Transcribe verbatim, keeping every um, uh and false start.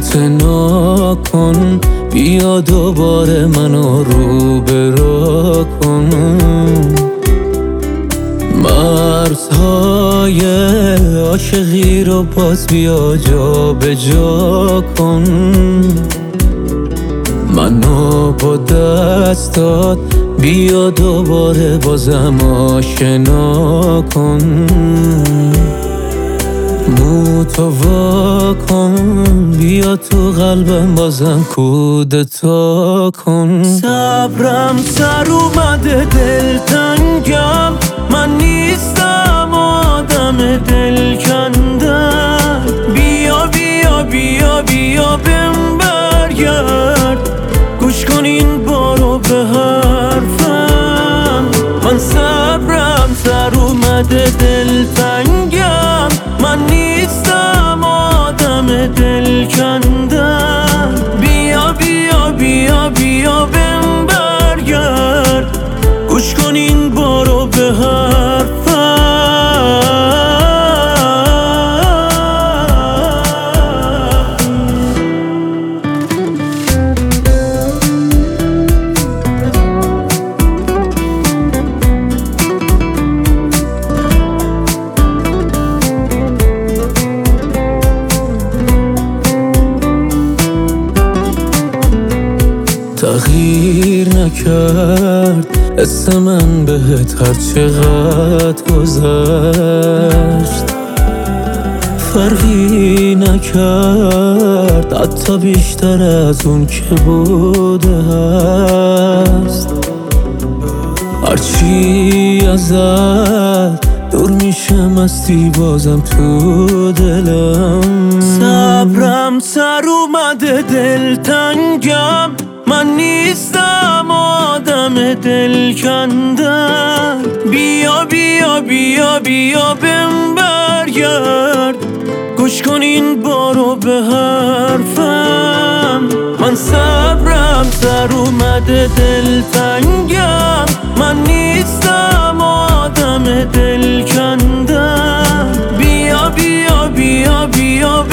اعتنا کن، بیا دوباره منو روبرو کن. مرزهای عاشقی رو باز بیا جا به جا کن. منو با دستات بیا دوباره بازم آشنا کن. مو تو وا کن، بیا تو قلبم بازم کودتا کن. صبرم سر اومده دلتنگم، من نیستم آدم دل کندن. بیا بیا بیا بیا بهم برگرد، گوش کن این بارو به حرفم. من صبرم سر اومده دلتنگم، من نیستم آدم دل کندن. بیا بیا بیا بیا بهم برگرد، گوش کن این بارو به حرفم. تغییر نکرد اسم من بهت هر چقدر گذشت، فرقی نکرد حتی بیشتر از اون که بوده هست. هرچی ازت دور میشم استی بازم تو دلم. صبرم سر اومده دلتنگم، من نیستم آدم دل کندن. بیا بیا بیا بیا بهم برگرد، گوش کن این بارو به حرفم. من صبرم سر اومده دلتنگم، من نیستم آدم دل کندن. بیا بیا بیا بیا